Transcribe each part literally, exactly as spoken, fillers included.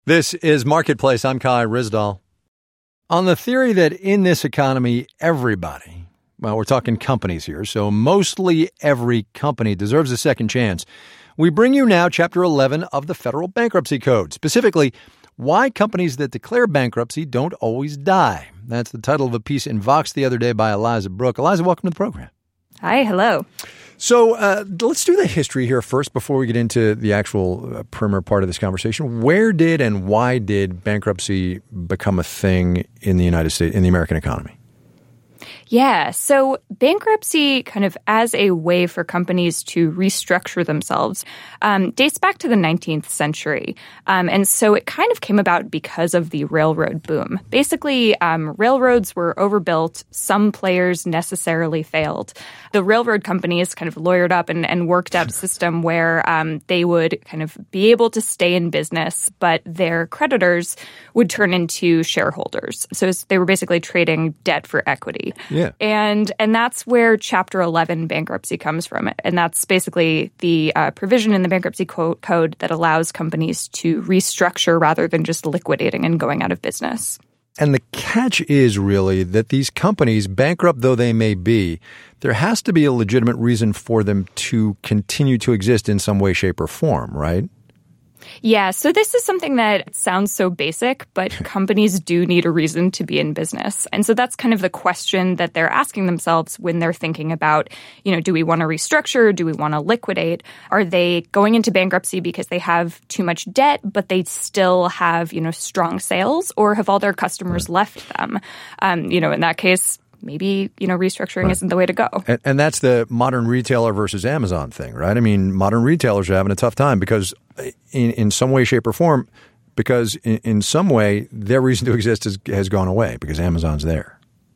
This is Marketplace. I'm Kai Ryssdal. On the theory that in this economy, everybody, well, we're talking companies here, so mostly every company deserves a second chance, we bring you now Chapter eleven of the Federal Bankruptcy Code, specifically why companies that declare bankruptcy don't always die. That's the title of a piece in Vox the other day by Eliza Brooke. Eliza, welcome to the program. Hi, hello. So uh, let's do the history here first before we get into the actual uh, primer part of this conversation. Where did and why did bankruptcy become a thing in the United States, in the American economy? Yeah, so bankruptcy kind of as a way for companies to restructure themselves um, dates back to the nineteenth century. Um, and so it kind of came about because of the railroad boom. Basically, um, railroads were overbuilt. Some players necessarily failed. The railroad companies kind of lawyered up and, and worked out a system where um, they would kind of be able to stay in business, but their creditors would turn into shareholders. So they were basically trading debt for equity. Yeah. And and that's where Chapter eleven bankruptcy comes from. And that's basically the uh, provision in the bankruptcy co- code that allows companies to restructure rather than just liquidating and going out of business. And the catch is really that these companies, bankrupt though they may be, there has to be a legitimate reason for them to continue to exist in some way, shape, or form, right? Yeah, so this is something that sounds so basic, but companies do need a reason to be in business. And so that's kind of the question that they're asking themselves when they're thinking about, you know, do we want to restructure? Do we want to liquidate? Are they going into bankruptcy because they have too much debt, but they still have, you know, strong sales? Or have all their customers left them? Um, you know, in that case, maybe, you know, restructuring right. isn't the way to go. And, and that's the modern retailer versus Amazon thing, right? I mean, modern retailers are having a tough time because in, in some way, shape, or form, because in, in some way, their reason to exist has, has gone away because Amazon's there.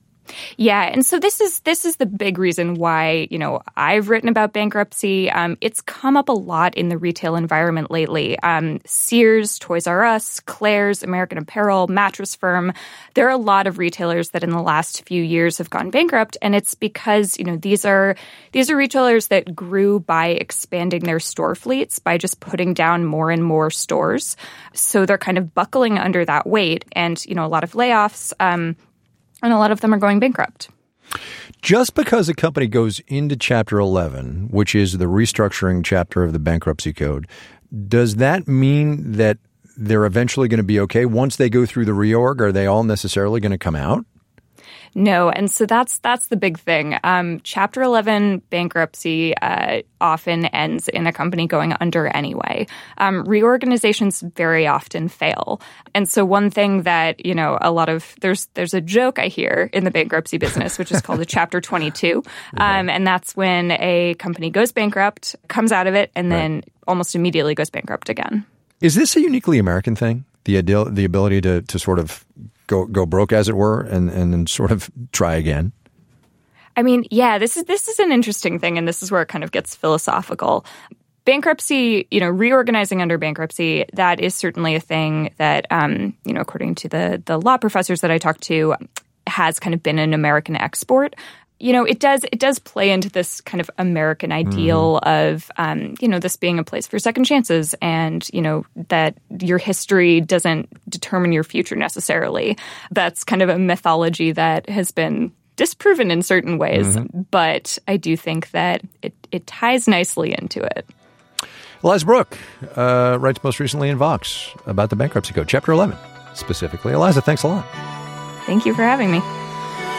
Yeah, and so this is this is the big reason why, you know, I've written about bankruptcy. Um, it's come up a lot in the retail environment lately. Um, Sears, Toys R Us, Claire's, American Apparel, Mattress Firm. There are a lot of retailers that in the last few years have gone bankrupt, and it's because, you know, these are these are retailers that grew by expanding their store fleets, by just putting down more and more stores. So they're kind of buckling under that weight, and, you know, a lot of layoffs. Um, And a lot of them are going bankrupt. Just because a company goes into Chapter eleven, which is the restructuring chapter of the Bankruptcy Code, does that mean that they're eventually going to be okay? Once they go through the reorg, are they all necessarily going to come out? No, and so that's that's the big thing. Um, Chapter eleven bankruptcy uh, often ends in a company going under anyway. Um, reorganizations very often fail, and so one thing that, you know, a lot of there's there's a joke I hear in the bankruptcy business, which is called a Chapter twenty-two, um, and that's when a company goes bankrupt, comes out of it, and then right. almost immediately goes bankrupt again. Is this a uniquely American thing? The idea, the ability to to sort of go go broke, as it were, and, and then sort of try again? I mean, yeah, this is this is an interesting thing, and this is where it kind of gets philosophical. Bankruptcy, you know, reorganizing under bankruptcy, that is certainly a thing that, um, you know, according to the the law professors that I talked to, has kind of been an American export. You know, it does it does play into this kind of American ideal mm. of, um, you know, this being a place for second chances and, you know, that your history doesn't determine your future necessarily. That's kind of a mythology that has been disproven in certain ways. Mm-hmm. But I do think that it, it ties nicely into it. Eliza Brooke uh, writes most recently in Vox about the Bankruptcy Code, Chapter eleven specifically. Eliza, thanks a lot. Thank you for having me.